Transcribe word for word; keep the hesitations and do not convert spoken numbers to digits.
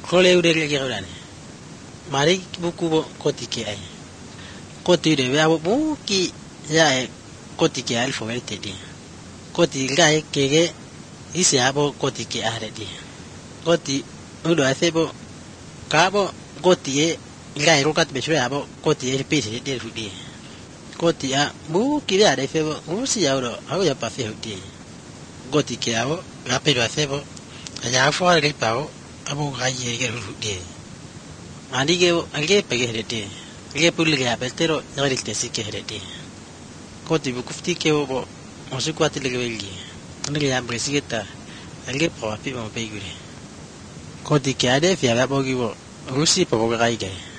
Kole udah lagi udah nih. Mari buku bo koti ke ay. Koti de ya bo ki ya koti ke alfo verte di. Koti gai kege isi abo koti ke are di. Koti udah hace bo kabo koti e gai rokat besho abo koti e pese de fudi. Koti a bu ki ya de febo usi ya udo hago ya pa fe hudi. Koti ke abo ya pero hace bo ya fo al pao abo gai ye hudi. Andi ke alge pege herete. Alge pulge apeltero ngarite sike herete. Koti bu kufti ke bo osu kwati lege belgi. Andi ya bresigeta. Alge po api mo pegure. Koti ke ade fi aba bogi bo. Rusi po boga gai gai.